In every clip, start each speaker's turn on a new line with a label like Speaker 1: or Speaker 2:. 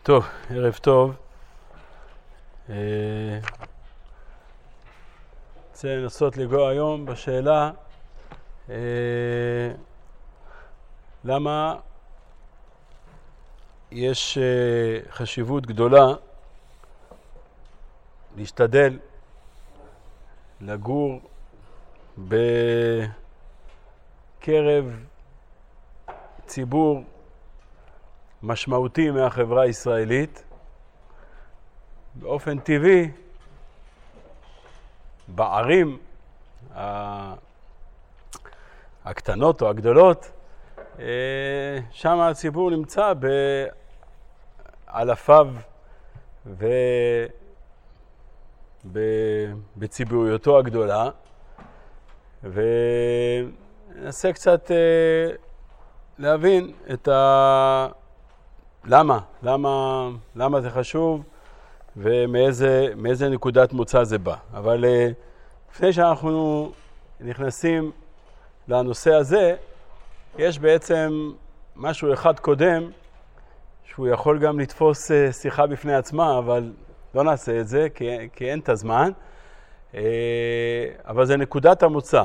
Speaker 1: טוב, ערב טוב. רוצה לנסות לגוע היום בשאלה למה יש חשיבות גדולה להשתדל לגור בקרב ציבור משמעותי מהחברה הישראלית. באופן טבעי, בערים הקטנות או הגדולות, שם הציבור נמצא באלפיו ובציבוריותו הגדולה, וננסה קצת להבין את למה זה חשוב ומאיזה נקודת מוצא זה בא. אבל לפני שאנחנו נכנסים לנושא הזה, יש בעצם משהו אחד קודם שהוא יכול גם לתפוס שיחה בפני עצמה, אבל לא נעשה את זה כי אין את הזמן. אבל זה נקודת המוצא.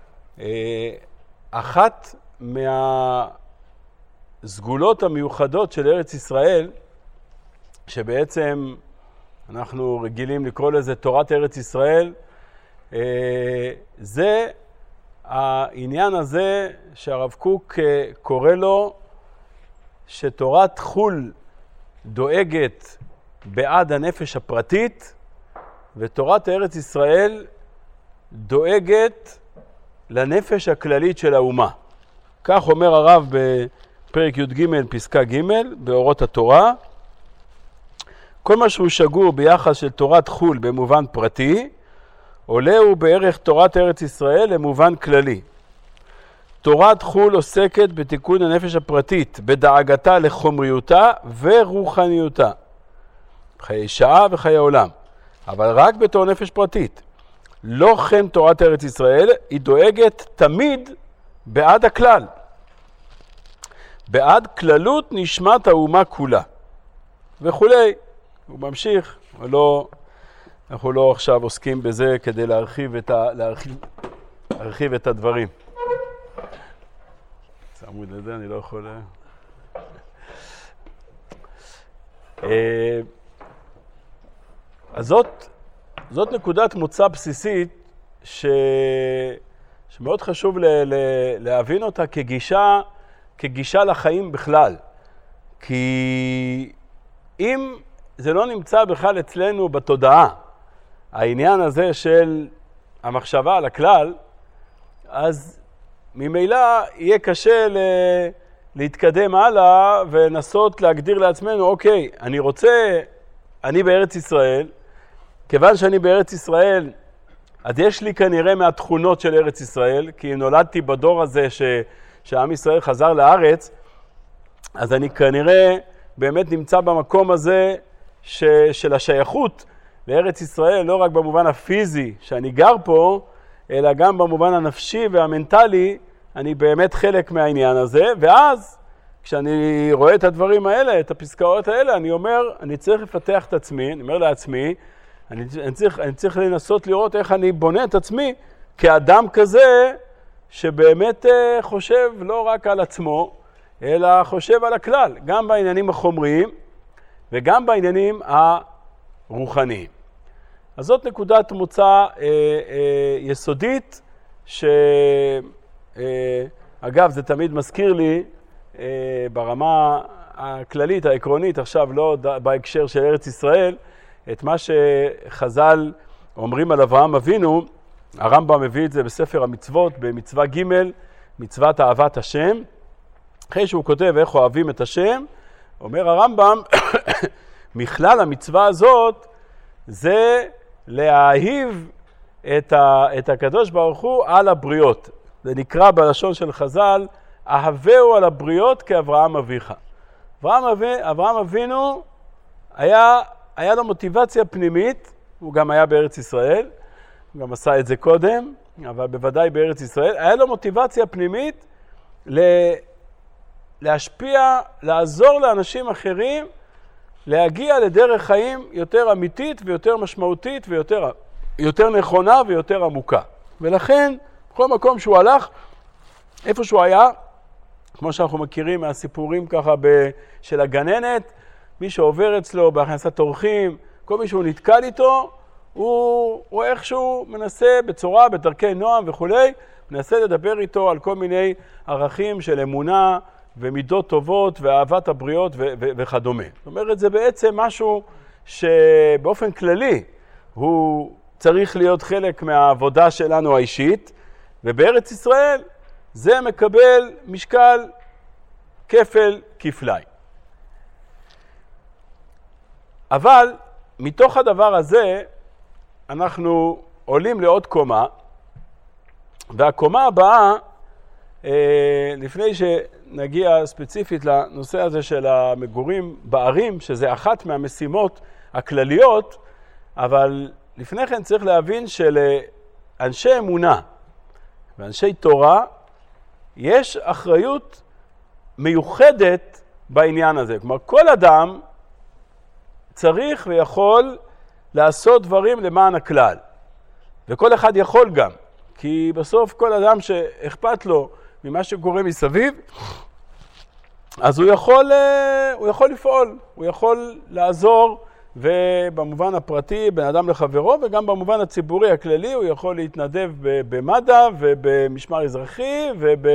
Speaker 1: אחת מהסגולות המיוחדות של ארץ ישראל, שבעצם אנחנו רגילים לקרוא לזה תורת ארץ ישראל, זה העניין הזה שהרב קוק קורא לו שתורת חול דואגת בעד הנפש הפרטית, ותורת ארץ ישראל דואגת לנפש הכללית של האומה. כך אומר הרב בפרק י"ג פסקה ג' באורות התורה: כל מה שהוא שגור ביחס של תורת חול במובן פרטי, עולה הוא בערך תורת ארץ ישראל למובן כללי. תורת חול עוסקת בתיקון הנפש הפרטית, בדאגתה לחומריותה ורוחניותה, חיי שעה וחיי עולם, אבל רק בתור נפש פרטית. לא כן תורת ארץ ישראל, היא דואגת תמיד בעד הכלל, בעד כללות נשמת האומה כולה וכולי. הוא ממשיך, אנחנו לא עכשיו עוסקים בזה כדי להרחיב את הדברים. צמוד לזה, אני לא יכול... אז זאת נקודת מוצא בסיסית שמאוד חשוב להבין אותה כגישה לחיים בכלל. כי אם זה לא נמצא בכלל אצלנו בתודעה, העניין הזה של המחשבה על הכלל, אז ממילא יהיה קשה להתקדם הלאה ונסות להגדיר לעצמנו, אוקיי, אני בארץ ישראל, כיוון שאני בארץ ישראל, אז יש לי כנראה מהתכונות של ארץ ישראל, כי נולדתי בדור הזה שהעם ישראל חזר לארץ, אז אני כנראה באמת נמצא במקום הזה של השייכות לארץ ישראל, לא רק במובן הפיזי שאני גר פה, אלא גם במובן הנפשי והמנטלי, אני באמת חלק מהעניין הזה. ואז כשאני רואה את הדברים האלה, את הפסקאות האלה, אני אומר, אני צריך לפתח את עצמי, אני אומר לעצמי, אני צריך לנסות לראות איך אני בונה את עצמי כאדם כזה שבאמת חושב לא רק על עצמו, אלא חושב על הכלל, גם בעניינים החומריים וגם בעניינים הרוחניים. אז זאת נקודת מוצא יסודית, אגב, זה תמיד מזכיר לי ברמה הכללית, העקרונית, עכשיו לא בהקשר של ארץ ישראל, את מה שחז"ל אומרים על אברהם אבינו. הרמב"ם מביא את זה בספר המצוות, במצווה ג', מצוות אהבת השם. אחרי שהוא כותב איך אוהבים את השם, אומר הרמב"ם, מכלל המצווה הזאת זה להאהיב את הקדוש ברוך הוא על הבריות. זה נקרא בלשון של חז"ל, אהבהו על הבריות כאברהם אביך. אברהם אבינו היה לו מוטיבציה פנימית, הוא גם היה בארץ ישראל, הוא גם עשה את זה קודם, אבל בוודאי בארץ ישראל, היה לו מוטיבציה פנימית להשפיע, לעזור לאנשים אחרים להגיע לדרך חיים יותר אמיתית ויותר משמעותית ויותר נכונה ויותר עמוקה. ולכן, בכל מקום שהוא הלך, איפה שהוא היה, כמו שאנחנו מכירים מהסיפורים ככה של הגננת, מי שעובר אצלו בהכנסת אורחים, כל מי שהוא נתקל איתו, הוא איכשהו מנסה בצורה, בדרכי נועם וכו', מנסה לדבר איתו על כל מיני ערכים של אמונה ומידות טובות ואהבת הבריות וכדומה. זאת אומרת, זה בעצם משהו שבאופן כללי הוא צריך להיות חלק מהעבודה שלנו האישית, ובארץ ישראל זה מקבל משקל כפל כפליים. אבל מתוך הדבר הזה אנחנו עולים לעוד קומה, והקומה הבאה, לפני שנגיע ספציפית לנושא הזה של המגורים בערים, שזה אחת מהמשימות הכלליות, אבל לפני כן צריך להבין שלאנשי אמונה ואנשי תורה יש אחריות מיוחדת בעניין הזה. כלומר, כל אדם צריך ויכול לעשות דברים למען הכלל. וכל אחד יכול גם, כי בסוף כל אדם שאכפת לו ממה שקורה מסביב, אז הוא יכול לפעול, הוא יכול לעזור, ובמובן הפרטי בין אדם לחברו, וגם במובן הציבורי הכללי הוא יכול להתנדב במד"א ובמשמר אזרחי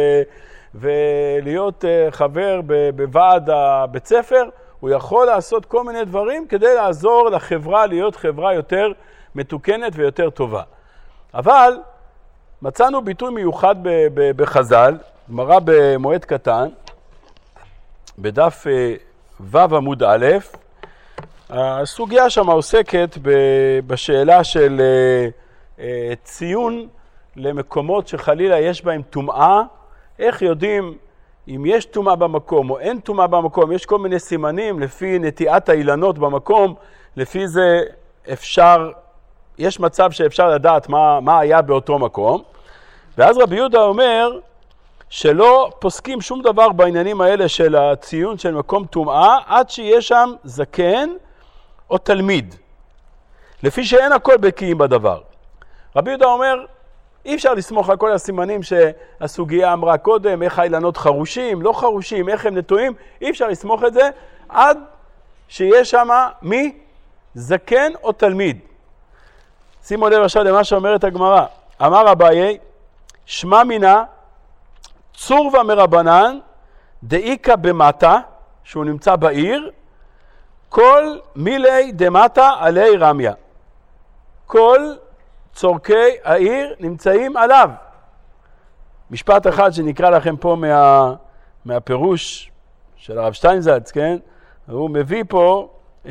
Speaker 1: ולהיות חבר בוועד הבית ספר. הוא יכול לעשות כל מיני דברים כדי לעזור לחברה להיות חברה יותר מתוקנת ויותר טובה. אבל מצאנו ביטוי מיוחד בחז"ל, גמרא במועד קטן, בדף ו' עמוד א', הסוגיה שם עוסקת בשאלה של ציון למקומות שחלילה יש בהם טומאה. איך יודעים אם יש טומאה במקום או אין טומאה במקום? יש כל מיני סימנים לפי נטיעת האילנות במקום, לפי זה יש מצב שאפשר לדעת מה היה באותו מקום. ואז רבי יהודה אומר שלא פוסקים שום דבר בעניינים האלה של הציון של מקום טומאה, עד שיש שם זקן או תלמיד, לפי שאין הכל בקיאים בדבר. רבי יהודה אומר, אי אפשר לסמוך על כל הסימנים שהסוגיה אמרה קודם, איך האילנות חרושים, לא חרושים, איך הם נטועים, אי אפשר לסמוך את זה, עד שיש שם מי? זקן או תלמיד. שימו לב עכשיו למה שאומרת הגמרא. אמר אביי, שמע מינה, צורבה מרבנן, דאיקה במטה, שהוא נמצא בעיר, כל מילי דמטה עלי רמיה. כל צורכי העיר נמצאים עליו. משפט אחד שנקרא לכם פה מהפירוש של הרב שטיינזלץ, כן? הוא מביא פה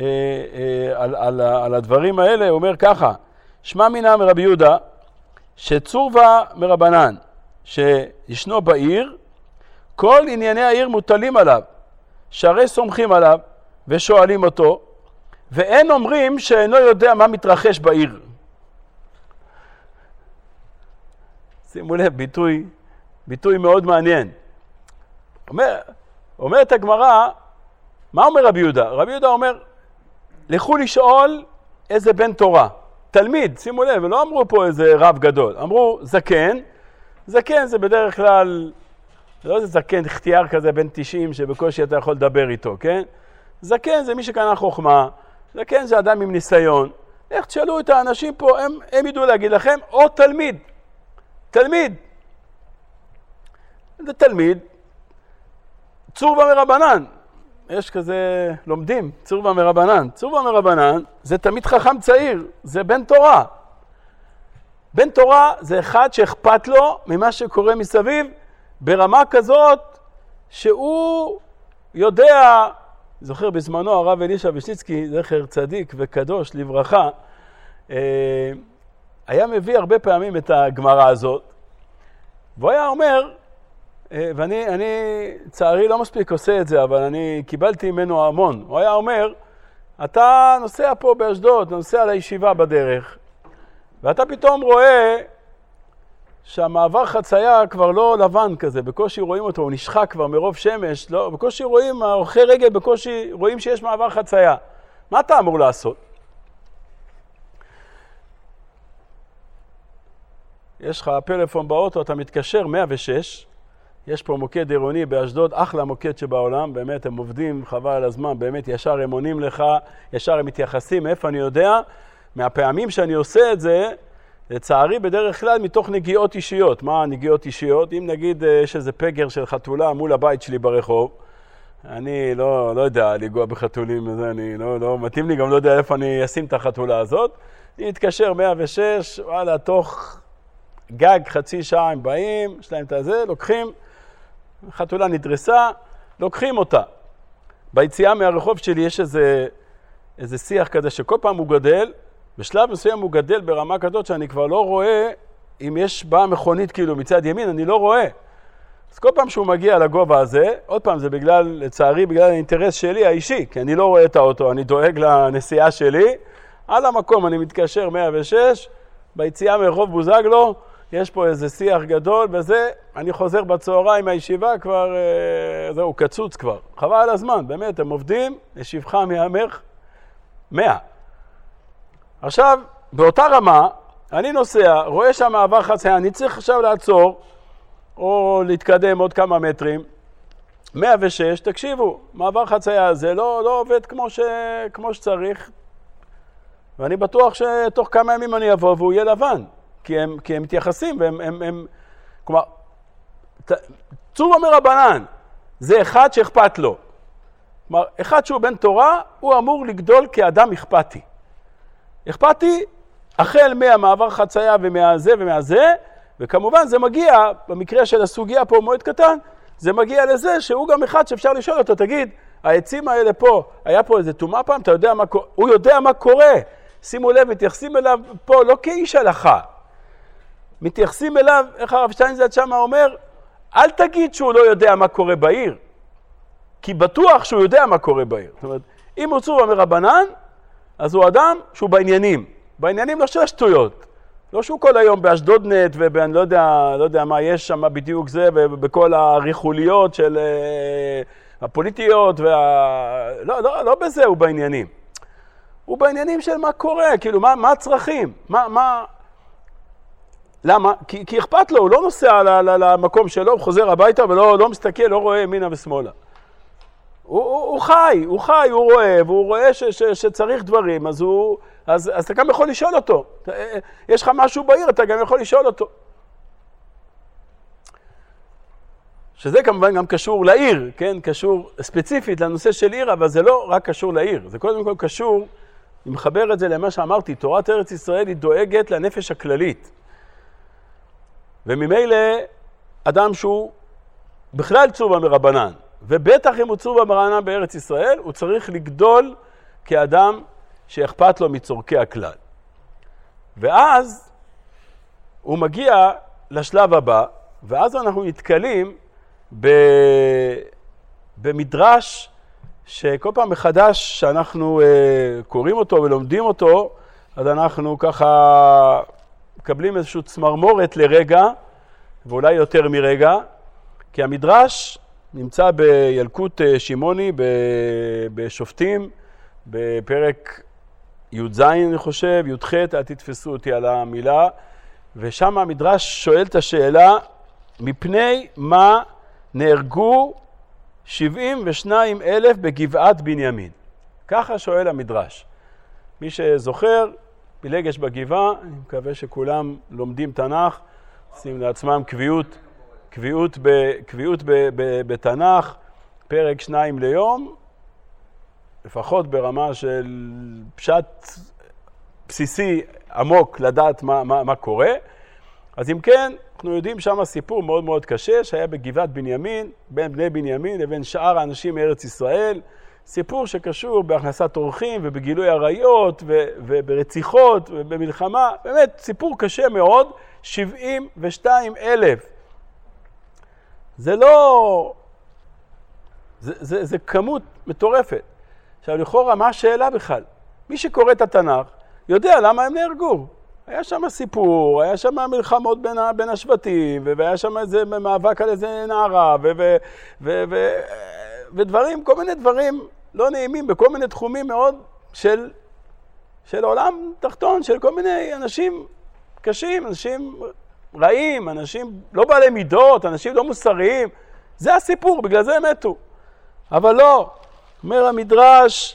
Speaker 1: על הדברים האלה, הוא אומר ככה, שמע מינה מרבי יהודה, שצורבה מרבנן, שישנו בעיר, כל ענייני העיר מוטלים עליו, שהרי סומכים עליו ושואלים אותו, ואין אומרים שאינו יודע מה מתרחש בעיר. שימו לב, ביטוי מאוד מעניין. אומרת הגמרא, מה אומר רבי יהודה? רבי יהודה אומר, לכו לשאול איזה בן תורה. תלמיד, שימו לב, ולא אמרו פה איזה רב גדול. אמרו זקן. זקן זה בדרך כלל, לא איזה זקן חתיאר כזה בן 90 שבקושי אתה יכול לדבר איתו, כן? זקן זה מי שקנה חוכמה. זקן זה אדם עם ניסיון. איך תשאלו את האנשים פה, הם ידעו להגיד לכם, או תלמיד. תלמיד. זה תלמיד. צורבה מרבנן. יש כזה לומדים, צורבה מרבנן. צורבה מרבנן זה תמיד חכם צעיר, זה בן תורה. בן תורה זה אחד שאכפת לו ממה שקורה מסביב, ברמה כזאת שהוא יודע, זוכר בזמנו הרב אלישע וישניצקי, זכר צדיק וקדוש לברכה, היה מביא הרבה פעמים את הגמרא הזאת, והוא היה אומר, ואני צערי לא מספיק עושה את זה, אבל אני קיבלתי ממנו המון. הוא היה אומר, אתה נוסע פה באשדוד, נוסע לישיבה בדרך, ואתה פתאום רואה שהמעבר חצייה כבר לא לבן כזה, בקושי רואים אותו, הוא נשחק כבר מרוב שמש, לא, בקושי רואים, הולכי רגל בקושי רואים שיש מעבר חצייה. מה אתה אמור לעשות? יש לך פלאפון באוטו, אתה מתקשר 106, יש פה מוקד עירוני באשדוד, אחלה מוקד שבעולם, באמת הם עובדים, חבל על הזמן, באמת ישר הם עונים לך, ישר הם מתייחסים, איפה אני יודע? מהפעמים שאני עושה את זה, לצערי בדרך כלל מתוך נגיעות אישיות. מה נגיעות אישיות? אם נגיד יש איזה פגר של חתולה מול הבית שלי ברחוב, אני לא יודע לגוע בחתולים, אני לא מתאים לי, גם לא יודע איפה אני אשים את החתולה הזאת. אני אתקשר 106, וואלה, תוך גג חצי שעה הם באים, יש להם את הזה, לוקחים, חתולה נדרסה, לוקחים אותה. ביציאה מהרחוב שלי יש איזה שיח כזה שכל פעם הוא גדל, בשלב מסוים הוא גדל ברמה כזאת שאני כבר לא רואה, אם יש באה מכונית כאילו מצד ימין, אני לא רואה. אז כל פעם שהוא מגיע לגובה הזה, עוד פעם זה לצערי בגלל האינטרס שלי האישי, כי אני לא רואה את האוטו, אני דואג לנסיעה שלי, על המקום אני מתקשר 106, ביציאה מרחוב בוזגלו, יש פה איזה שיח גדול, וזה, אני חוזר בצהריים מהישיבה, כבר, זהו, קצוץ כבר. חבל על הזמן, באמת, הם עובדים, לשבחם יאמר 100. עכשיו, באותה רמה, אני נוסע, רואה שם מעבר חצייה, אני צריך עכשיו לעצור, או להתקדם עוד כמה מטרים, 106, תקשיבו, מעבר חצייה זה לא עובד כמו שצריך, ואני בטוח שתוך כמה ימים אני אבוא והוא יהיה לבן. כי הם מתייחסים, כלומר, צור מרבנן, זה אחד שאכפת לו. כלומר, אחד שהוא בן תורה, הוא אמור לגדול כאדם אכפתי. אכפתי, החל מהמעבר חצייה ומהזה, וכמובן זה מגיע, במקרה של הסוגיה פה מועד קטן, זה מגיע לזה שהוא גם אחד שאפשר לשאול אותו, תגיד, העצים האלה פה, היה פה איזה תומה פעם, אתה יודע מה קורה? הוא יודע מה קורה. שימו לב, מתייחסים אליו פה לא כאיש הלכה. מתייחסים אליו, איך הרב שטיינזלץ שמה אומר, אל תגיד שהוא לא יודע מה קורה בעיר, כי בטוח שהוא יודע מה קורה בעיר. זאת אומרת, אם הוא צור מרבנן, אז הוא אדם שהוא בעניינים. בעניינים לא של השטויות. לא שהוא כל היום באשדוד נט ובאני לא יודע מה יש שם בדיוק זה, ובכל הריחוליות של הפוליטיות, לא בזה הוא בעניינים. הוא בעניינים של מה קורה, כאילו מה הצרכים, למה? כי אכפת לו, הוא לא נוסע למקום שלו, הוא חוזר הביתה ולא מסתכל, לא רואה ימינה ושמאלה. הוא חי, הוא רואה, והוא רואה שצריך דברים, אז אתה גם יכול לשאול אותו. יש לך משהו בעיר, אתה גם יכול לשאול אותו. שזה כמובן גם קשור לעיר, כן? קשור ספציפית לנושא של עיר, אבל זה לא רק קשור לעיר. זה קודם כל קשור, אני מחבר את זה למה שאמרתי, תורת ארץ ישראל היא דואגת לנפש הכללית. וממילא אדם שהוא בכלל צור מרבנן, ובטח אם הוא צור מרבנן בארץ ישראל, הוא צריך לגדול כאדם שאכפת לו מצורכי הכלל. ואז הוא מגיע לשלב הבא, ואז אנחנו נתקלים במדרש שכל פעם מחדש שאנחנו קוראים אותו ולומדים אותו, אז אנחנו ככה מקבלים איזושהי צמרמורת לרגע, ואולי יותר מרגע, כי המדרש נמצא בילקוט שמעוני, בשופטים, בפרק י"ז אני חושב, י"ח, אל תתפסו אותי על המילה, ושם המדרש שואל את השאלה, מפני מה נהרגו 72,000 בגבעת בנימין? ככה שואל המדרש. מי שזוכר, פילגש בגבעה, אני מקווה שכולם לומדים תנ"ך, עושים לעצמם קביעות בתנ"ך, פרק 2 ליום, לפחות ברמה של פשט בסיסי עמוק לדעת מה קורה. אז אם כן, אנחנו יודעים שם סיפור מאוד מאוד קשה שהיה בגבעת בנימין, בין בני בנימין לבין שאר האנשים מארץ ישראל, סיפור שקשור בהכנסת אורחים ובגילוי עריות וברציחות ובמלחמה, באמת סיפור קשה מאוד, 72,000. זה לא... זה כמות מטורפת. עכשיו, לכאורה, מה השאלה בכלל? מי שקורא את התנ"ך יודע למה הם נהרגו. היה שם סיפור, היה שם מלחמות בין השבטים, והיה שם איזה מאבק על איזה נערה, ודברים, כל מיני דברים לא נעימים, בכל מיני תחומים מאוד של עולם תחתון, של כל מיני אנשים קשים, אנשים רעים, אנשים לא בעלי מידות, אנשים לא מוסריים. זה הסיפור, בגלל זה הם מתו. אבל לא, אומר המדרש,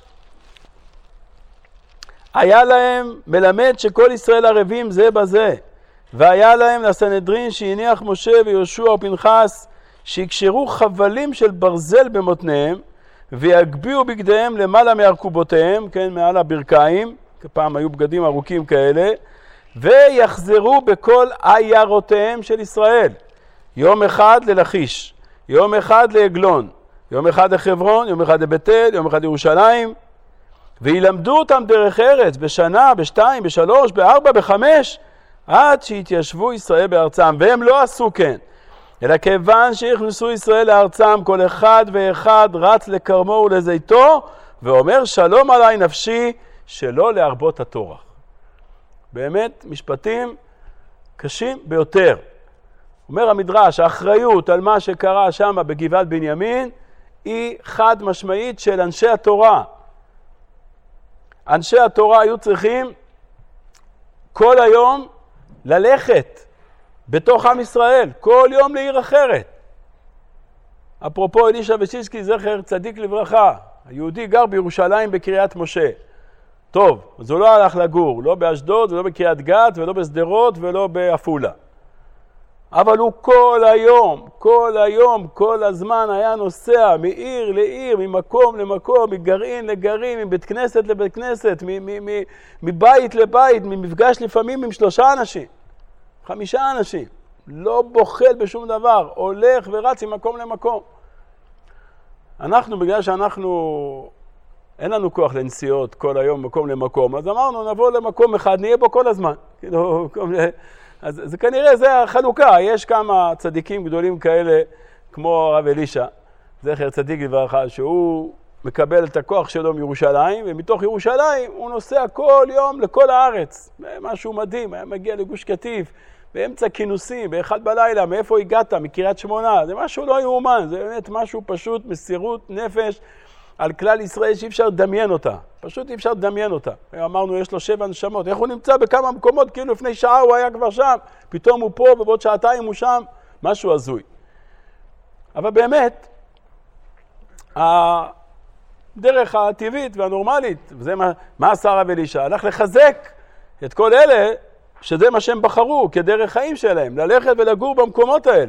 Speaker 1: היה להם מלמד שכל ישראל ערבים זה בזה, והיה להם לסנהדרין שהניח משה ויהושע ופנחס, שיקשרו חבלים של ברזל במותניהם, ויגביאו בגדיהם למעלה מארכובותיהם, כן, מעל הברכיים, פעם היו בגדים ארוכים כאלה, ויחזרו בכל עיירותיהם של ישראל. יום אחד ללכיש, יום אחד לעגלון, יום אחד לחברון, יום אחד לבית אל, יום אחד לירושלים, וילמדו אותם דרך ארץ בשנה, בשתיים, בשלוש, בארבע, בחמש, עד שהתיישבו ישראל בארצם. והם לא עשו כן, אלא כיוון שהכנסו ישראל לארצם, כל אחד ואחד רץ לקרמו ולזיתו, ואומר שלום עליי נפשי, שלא להרבות התורה. באמת משפטים קשים ביותר. אומר המדרש, האחריות על מה שקרה שם בגבעת בנימין, היא חד משמעית של אנשי התורה. אנשי התורה היו צריכים כל היום ללכת בתוך עם ישראל, כל יום לעיר אחרת. אפרופו אלישע ושינסקי, זכר צדיק לברכה, היהודי גר בירושלים בקריית משה. טוב, אז הוא לא הלך לגור, לא באשדוד ולא בקריית גת ולא בשדרות ולא בעפולה. אבל הוא כל היום, כל הזמן היה נוסע מעיר לעיר, ממקום למקום, מגרעין לגרעין, מבית כנסת לבית כנסת, מבית לבית, ממפגש לפעמים עם 3 אנשים, 5 אנשים. לא בוחל בשום דבר, הולך ורץ ממקום למקום. אנחנו, בגלל שאנחנו, אין לנו כוח לנסיעות כל היום מקום למקום, אז אמרנו נבוא למקום אחד, נהיה בו כל הזמן. אז זה כנראה, זה החלוקה. יש כמה צדיקים גדולים כאלה, כמו הרב אלישע, זכר צדיק לברכה, שהוא מקבל את הכוח שלו מירושלים, ומתוך ירושלים הוא נוסע כל יום לכל הארץ. משהו מדהים, היה מגיע לגוש קטיף, באמצע כינוסים, באחד בלילה, מאיפה הגעת? מקריית שמונה. זה משהו לא יאומן, זה באמת משהו פשוט, מסירות נפש על כלל ישראל שאי אפשר לדמיין אותה. פשוט אי אפשר לדמיין אותה. אמרנו, יש לו 7 נשמות. איך הוא נמצא בכמה מקומות, כאילו לפני שעה הוא היה כבר שם, פתאום הוא פה, ובעוד שעתיים הוא שם, משהו הזוי. אבל באמת, הדרך הטבעית והנורמלית, וזה מה עשה הרב אלישע, הלך לחזק את כל אלה, שזה מה שהם בחרו כדרך חיים שלהם, ללכת ולגור במקומות האלה.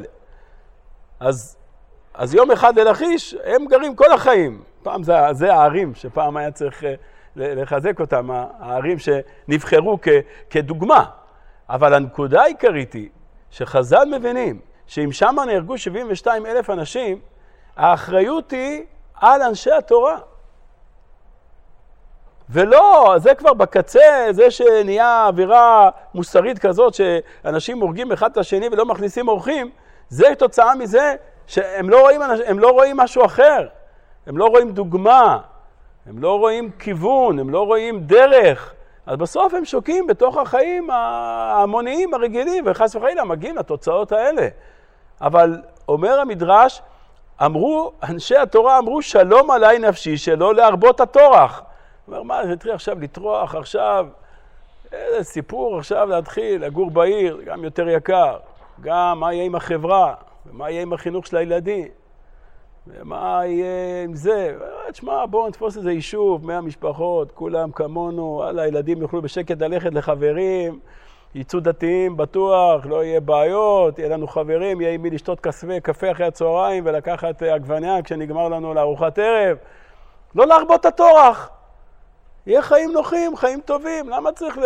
Speaker 1: אז יום אחד ללכיש, הם גרים כל החיים. פעם זה הערים שפעם היה צריך לחזק אותם, הערים שנבחרו כדוגמה. אבל הנקודה העיקרית היא שחז"ל מבינים שאם שם נהרגו 72,000 אנשים, האחריות היא על אנשי התורה. ולא, זה כבר בקצה, זה שנהיה אווירה מוסרית כזאת שאנשים הורגים אחד את השני ולא מכניסים אורחים, זה תוצאה מזה שהם לא רואים משהו אחר. הם לא רואים דוגמה, הם לא רואים כיוון, הם לא רואים דרך. אז בסוף הם שוקים בתוך החיים ההמוניים הרגילים, וחס וחלילה מגיעים לתוצאות האלה. אבל אומר המדרש, אנשי התורה אמרו, שלום עליי נפשי, שלא להרבות הטורח. אומר, מה, זה צריך עכשיו לטרוח, עכשיו, איזה סיפור עכשיו להתחיל לגור בעיר, גם יותר יקר, גם מה יהיה עם החברה, ומה יהיה עם החינוך של הילדים, ומה יהיה עם זה. תשמע, בואו נתפוס איזה יישוב, 100 משפחות, כולם כמונו, הילדים יוכלו בשקט ללכת לחברים, ייצאו דתיים בטוח, לא יהיה בעיות, יהיה לנו חברים, יהיה עם מי לשתות קפה אחרי הצהריים ולקחת עגבניה כשנגמר לנו לארוחת ערב. לא להרבות הטורח. יהיה חיים נוחים, חיים טובים. למה צריך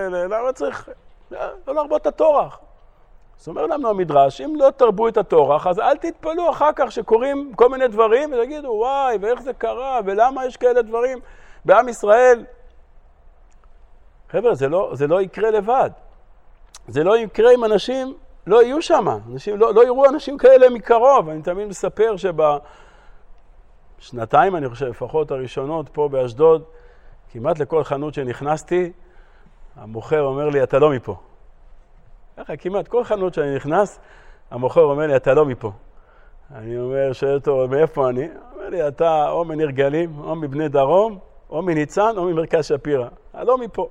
Speaker 1: לא להרבות את הטורח? זאת אומרת לנו המדרש, אם לא תרבו את הטורח, אז אל תתפלו אחר כך שקוראים כל מיני דברים, ותגידו, וואי, ואיך זה קרה, ולמה יש כאלה דברים בעם ישראל? חבר'ה, זה לא יקרה לבד. זה לא יקרה אם אנשים לא יהיו שם. אנשים לא יראו אנשים כאלה מקרוב. אני תמיד מספר שבשנתיים, אני חושב, לפחות הראשונות פה באשדוד, כמעט לכל חנות שנכנסתי, המוכר אומר לי, אתה לא מפה. ככה, כמעט כל חנות שאני נכנס, המוכר אומר לי, אתה לא מפה. אני אומר, שואל אותו, מאיפה אני? אומר לי, אתה או מניר גלים, או מבני דרום, או מניצן או ממרכז שפירא, לא מפה.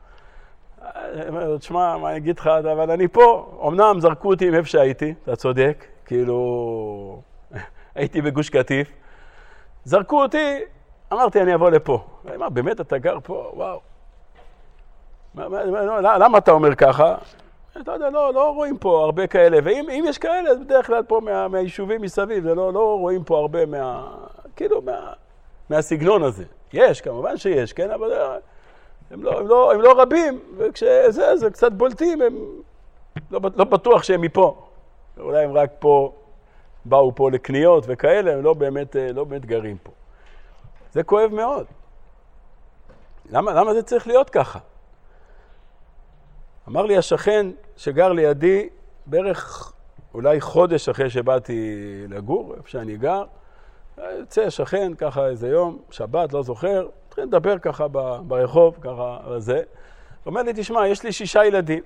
Speaker 1: תשמע, מה אני אגיד לך, אבל אני פה, אמנם זרקו אותי מאיפה שהייתי, אתה צודק, כאילו הייתי בגוש קטיף, זרקו אותי, אמרתי אני אבוא לפה. מה, באמת אתה גר פה? וואו. למה אתה אומר ככה? אתה יודע, לא רואים פה הרבה כאלה, ואם יש כאלה, אז בדרך כלל פה מהיישובים מסביב, לא רואים פה הרבה מהסגנון הזה. יש, כמובן שיש, כן, אבל הם לא רבים, וכשזה קצת בולטים, הם לא בטוח שהם מפה. אולי הם רק פה, באו פה לקניות וכאלה, הם לא באמת גרים פה. זה כואב מאוד. למה זה צריך להיות ככה? אמר לי השכן שגר לידי, בערך אולי חודש אחרי שבאתי לגור, איפה שאני גר, יוצא השכן ככה איזה יום, שבת, לא זוכר, התחיל לדבר ככה ברחוב, ככה וזה. אומר לי, תשמע, יש לי 6 ילדים.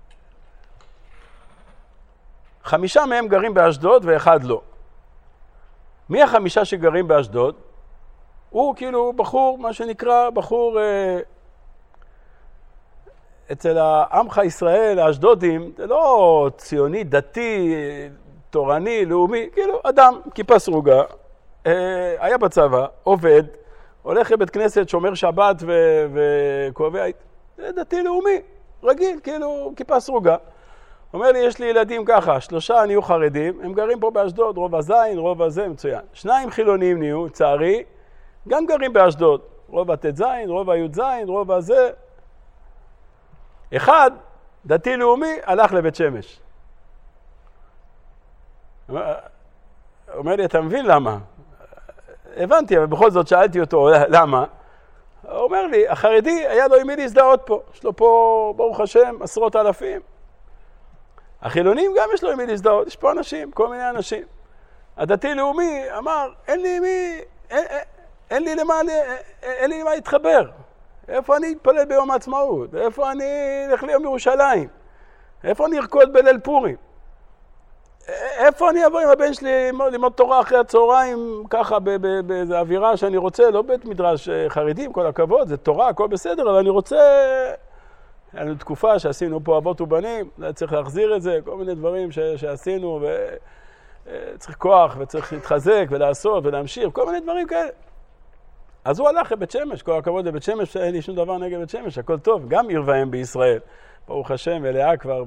Speaker 1: 5 מהם גרים באשדוד ואחד לא. מי ה5 שגרים באשדוד? הוא כאילו בחור, מה שנקרא, בחור אצל העמך ישראל, האשדודים, זה לא ציוני, דתי, תורני, לאומי, כאילו אדם, כיפה סרוגה, היה בצבא, עובד, הולך לבית כנסת, שומר שבת וקובע, זה דתי לאומי, רגיל, כאילו כיפה סרוגה. אומר לי, יש לי ילדים ככה, 3 נהיו חרדים, הם גרים פה באשדוד, רוב הזין, רוב הזה, מצוין. 2 חילונים נהיו, צערי, גם גרים באשדוד, רוב התת זין, רוב היוד זין, רוב הזה. 1, דתי לאומי, הלך לבית שמש. אומר לי, אתה מבין למה? הבנתי, אבל בכל זאת שאלתי אותו, למה? הוא אומר לי, החרדי היה לו עם מי להזדהות פה. יש לו פה, ברוך השם, 10,000. החילונים גם יש לו עם מי להזדהות. יש פה אנשים, כל מיני אנשים. הדתי לאומי אמר, אין לי למה להתחבר. איפה אני אתפלל ביום העצמאות? איפה אני אלך ליום ירושלים? איפה אני ארקוד בליל פורים? איפה אני אבוא עם הבן שלי ללמוד תורה אחרי הצהריים, ככה באיזו אווירה שאני רוצה, לא בית מדרש חרדי, עם כל הכבוד, זה תורה, הכל בסדר, אבל אני רוצה... היה לנו תקופה שעשינו פה אבות ובנים, צריך להחזיר את זה, כל מיני דברים שעשינו, וצריך כוח וצריך להתחזק ולעשות ולהמשיך, כל מיני דברים כאלה. אז הוא הלך לבית שמש, כל הכבוד לבית שמש, אין לי שום דבר נגד בית שמש, הכל טוב, גם עיר ואם בישראל, ברוך השם, מלאה כבר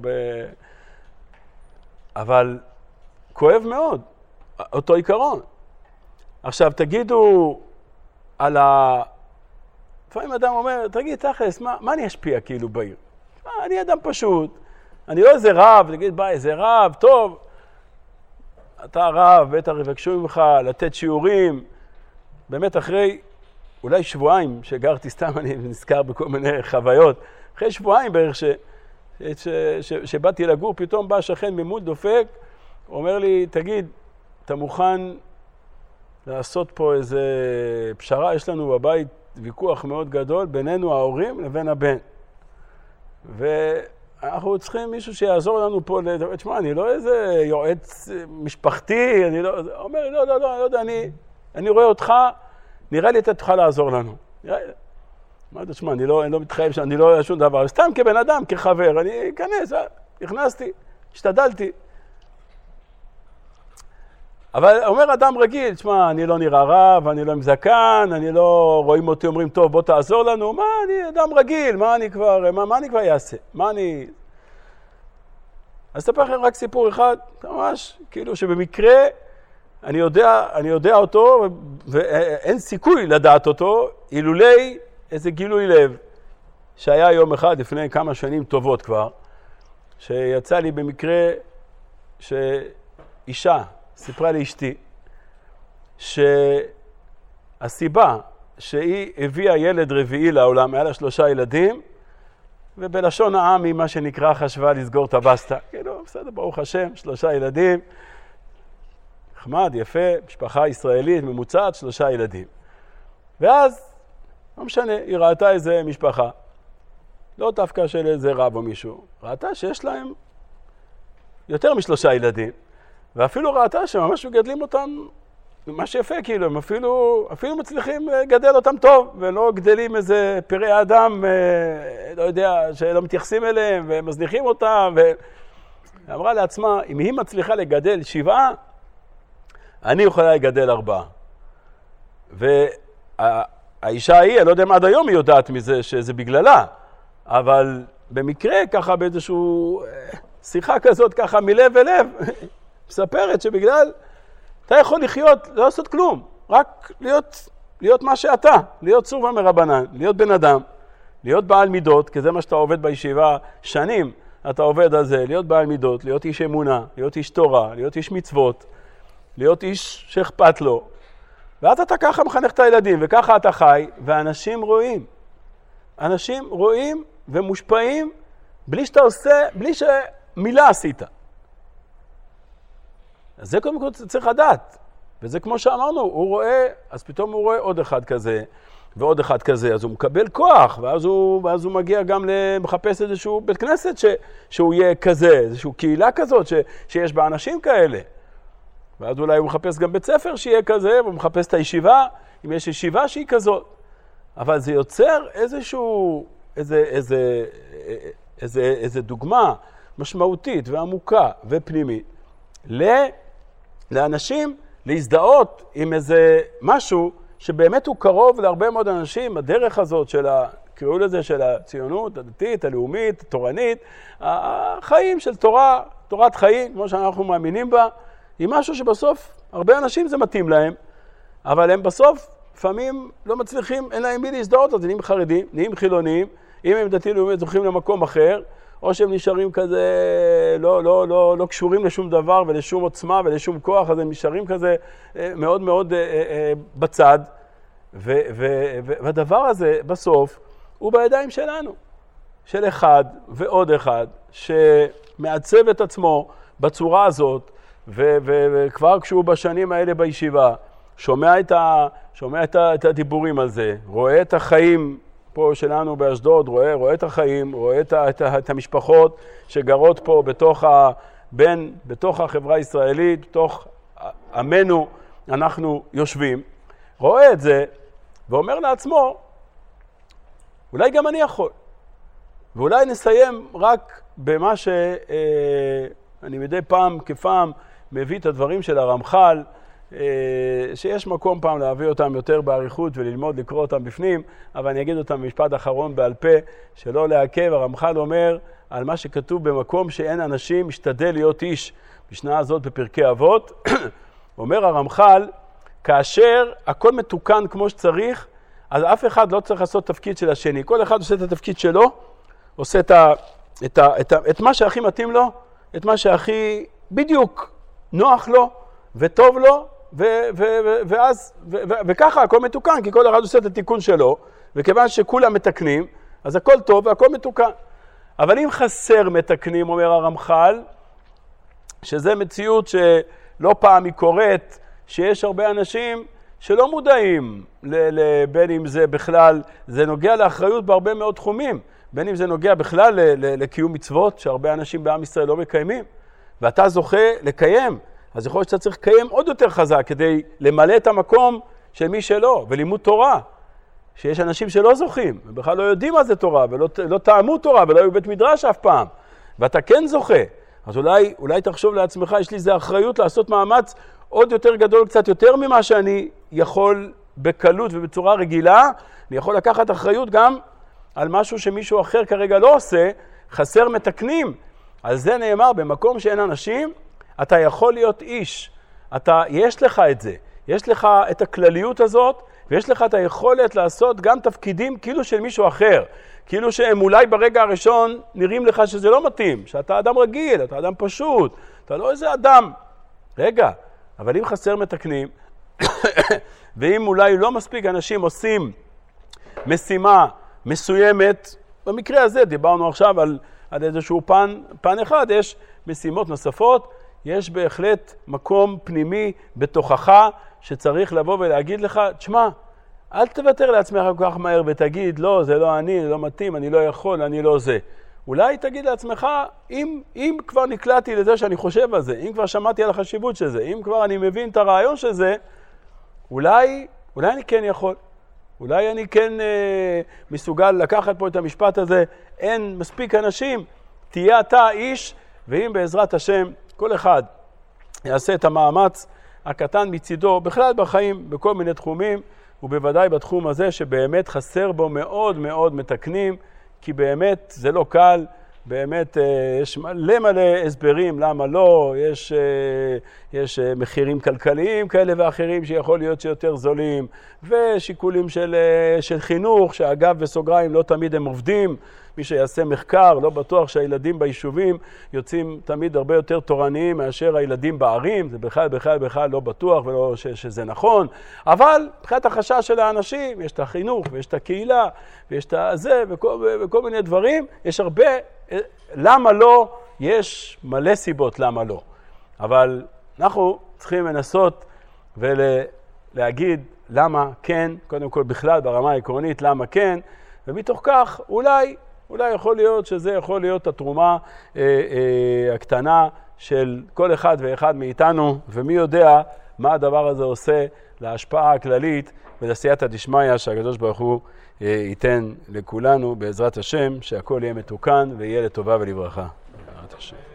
Speaker 1: אבל כואב מאוד, אותו עיקרון. עכשיו תגידו על לפעמים אדם אומר, תגיד תכלס, מה אני אשפיע כאילו בעיר? אני אדם פשוט, אני לא איזה רב, תגיד ביי, איזה רב, טוב, אתה רב, בטח יבקשו ממך לתת שיעורים, באמת אחרי אולי שבועיים שגרתי סתם, אני נזכר בכל מיני חוויות, אחרי שבועיים בערך שבאתי לגור, פתאום בא שכן ממול דופק, הוא אומר לי, תגיד, אתה מוכן לעשות פה איזה פשרה? יש לנו בבית ויכוח מאוד גדול בינינו ההורים לבין הבן. ואנחנו צריכים מישהו שיעזור לנו פה, תשמע, אני לא איזה יועץ משפחתי, אני לא, הוא אומר, לא יודע, אני רואה אותך, נראה לי אתה תוכל לעזור לנו. אמרתי, תשמע, אני לא מתחייב שאני לא יודע שום דבר, סתם כבן אדם, כחבר, אני אכנס, נכנסתי, השתדלתי. אבל אומר אדם רגיל, תשמע, אני לא נראה רב, אני לא עם זקן, אני לא רואים אותי, אומרים, טוב, בוא תעזור לנו, מה, אני אדם רגיל, מה אני כבר אעשה? אז אספר לכם רק סיפור אחד, ממש, כאילו שבמקרה אני יודע אותו, ואין סיכוי לדעת אותו, אילולי איזה גילוי לב, שהיה יום אחד לפני כמה שנים טובות כבר, שיצא לי במקרה שאישה, סיפרה לאשתי, שהסיבה שהיא הביאה ילד רביעי לעולם, היה לה 3 ילדים, ובלשון העם היא מה שנקרא חשבה לסגור את הבסטה. כאילו, בסדר, ברוך השם, 3 ילדים, נחמד, יפה, משפחה ישראלית, ממוצעת, 3 ילדים. ואז, לא משנה, היא ראתה איזה משפחה, לא דווקא של איזה רב או מישהו, ראתה שיש להם יותר מ3 ילדים, ואפילו ראתה שממש מגדלים אותם מה שיפה, כאילו, הם אפילו מצליחים לגדל אותם טוב, ולא גדלים איזה פראי אדם, לא יודע, שלא מתייחסים אליהם, ומזניחים אותם, ואמרה לעצמה, אם היא מצליחה לגדל 7, אני יכולה לגדל 4. והאישה ההיא, אני לא יודע אם עד היום היא יודעת מזה, שזה בגללה, אבל במקרה, ככה באיזושהי שיחה כזאת, ככה מלב אל לב, מספרת שבגלל, אתה יכול לחיות, לא לעשות כלום, רק להיות מה שאתה, להיות סורבה מרבנן, להיות בן אדם, להיות בעל מידות, כי זה מה שאתה עובד בישיבה שנים, אתה עובד על זה, להיות בעל מידות, להיות איש אמונה, להיות איש תורה, להיות איש מצוות, להיות איש שאכפת לו. ואז אתה ככה מחנך את הילדים, וככה אתה חי, ואנשים רואים. אנשים רואים ומושפעים בלי שאתה עושה, בלי שמילה עשית. אז זה קודם כל צריך לדעת. וזה כמו שאמרנו, הוא רואה, אז פתאום הוא רואה עוד אחד כזה, ועוד אחד כזה, אז הוא מקבל כוח, ואז הוא מגיע גם למחפש איזשהו בית כנסת שהוא יהיה כזה, איזשהו קהילה כזאת שיש בה אנשים כאלה. ואז אולי הוא מחפש גם בית ספר שיהיה כזה, והוא מחפש את הישיבה, אם יש ישיבה שהיא כזאת. אבל זה יוצר איזה דוגמה משמעותית ועמוקה ופנימית לאנשים להזדהות עם איזה משהו שבאמת הוא קרוב להרבה מאוד אנשים, הדרך הזאת של קראו לזה של הציונות הדתית, הלאומית, התורנית, החיים של תורת חיים, כמו שאנחנו מאמינים בה, היא משהו שבסוף הרבה אנשים זה מתאים להם, אבל הם בסוף לפעמים לא מצליחים, אין להם מי להזדהות, אז נהיים חרדים, נהיים חילוניים, אם הם דתיים לאומיים זוכים למקום אחר, או שהם נשארים כזה, לא קשורים לשום דבר ולשום עוצמה ולשום כוח, אז הם נשארים כזה מאוד מאוד בצד, והדבר הזה בסוף הוא בידיים שלנו, של אחד ועוד אחד, שמעצב את עצמו בצורה הזאת, וכבר כשהוא בשנים האלה בישיבה, שומע את הדיבורים על זה, רואה את החיים פה שלנו באשדוד, רואה את החיים, רואה את המשפחות שגרות פה בתוך החברה הישראלית, בתוך עמנו אנחנו יושבים, רואה את זה ואומר לעצמו, אולי גם אני יכול. ואולי נסיים רק במה שאני מדי פעם כפעם מביא את הדברים של הרמח"ל, שיש מקום פעם להביא אותם יותר בעריכות וללמוד לקרוא אותם בפנים, אבל אני אגיד אותם במשפט אחרון בעל פה, שלא לעכב. הרמח"ל אומר על מה שכתוב במקום שאין אנשים, משתדל להיות איש. משנה הזאת בפרקי אבות, אומר הרמח"ל, כאשר הכל מתוקן כמו שצריך, אז אף אחד לא צריך לעשות תפקיד של השני. כל אחד עושה את התפקיד שלו, עושה את מה שהכי מתאים לו, את מה שהכי בדיוק נוח לו וטוב לו, וככה הכל מתוקן, כי כל אחד עושה את התיקון שלו, וכיוון שכולם מתקנים, אז הכל טוב והכל מתוקן. אבל אם חסר מתקנים, אומר הרמח"ל, שזה מציאות שלא פעם היא קורית, שיש הרבה אנשים שלא מודעים, בין אם זה בכלל, זה נוגע לאחריות בהרבה מאוד תחומים, בין אם זה נוגע בכלל לקיום מצוות, שהרבה אנשים בעם ישראל לא מקיימים, ואתה זוכה לקיים, אז יכול להיות שאתה צריך לקיים עוד יותר חזק, כדי למלא את המקום של מי שלא, ולימוד תורה, שיש אנשים שלא זוכים, ובכלל לא יודעים מה זה תורה, ולא טעמו תורה, ולא היו בית מדרש אף פעם, ואתה כן זוכה. אז אולי תחשוב לעצמך, יש לי איזו אחריות לעשות מאמץ עוד יותר גדול, קצת יותר ממה שאני יכול בקלות ובצורה רגילה, אני יכול לקחת אחריות גם על משהו שמישהו אחר כרגע לא עושה, חסר מתקנים. על זה נאמר, במקום שאין אנשים, אתה יכול להיות איש. יש לך את זה. יש לך את הכלליות הזאת, ויש לך את היכולת לעשות גם תפקידים כאילו של מישהו אחר. כאילו שהם אולי ברגע הראשון נראים לך שזה לא מתאים, שאתה אדם רגיל, אתה אדם פשוט, אתה לא איזה אדם. רגע, אבל אם חסר מתקנים, ואם אולי לא מספיק אנשים עושים משימה מסוימת, במקרה הזה דיברנו עכשיו על איזשהו פן אחד, יש משימות נוספות, יש בהחלט מקום פנימי בתוכך שצריך לבוא ולהגיד לך, תשמע, אל תוותר לעצמך כל כך מהר ותגיד, לא, זה לא אני, לא מתאים, אני לא יכול, אני לא זה. אולי תגיד לעצמך, אם כבר נקלעתי לזה שאני חושב על זה, אם כבר שמעתי על החשיבות של זה, אם כבר אני מבין את הרעיון של זה, אולי אני כן יכול. אולי אני כן מסוגל לקחת פה את המשפט הזה, אין מספיק אנשים, תהיה אתה איש, ואם בעזרת השם כל אחד יעשה את המאמץ הקטן מצידו, בכלל בחיים, בכל מיני תחומים, ובוודאי בתחום הזה שבאמת חסר בו מאוד מאוד מתקנים, כי באמת זה לא קל, באמת יש מלא הסברים למה לא, יש מחירים כלכליים כאלה ואחרים שיכול להיות שיותר זולים, ושיקולים של חינוך, שאגב בסוגריים לא תמיד הם עובדים, מי שיעשה מחקר, לא בטוח שהילדים ביישובים יוצאים תמיד הרבה יותר תורניים מאשר הילדים בערים, זה בכלל לא בטוח ולא שזה נכון, אבל מבחינת החשש של האנשים, יש את החינוך ויש את הקהילה ויש את זה וכל מיני דברים, יש הרבה, למה לא? יש מלא סיבות למה לא. אבל אנחנו צריכים לנסות ולהגיד למה כן, קודם כל בכלל ברמה העקרונית למה כן, ומתוך כך אולי יכול להיות שזה יכול להיות התרומה הקטנה של כל אחד ואחד מאיתנו, ומי יודע מה הדבר הזה עושה להשפעה הכללית ולסייעתא דשמיא שהקדוש ברוך הוא ייתן לכולנו בעזרת השם, שהכל יהיה מתוקן ויהיה לטובה ולברכה. בעזרת השם.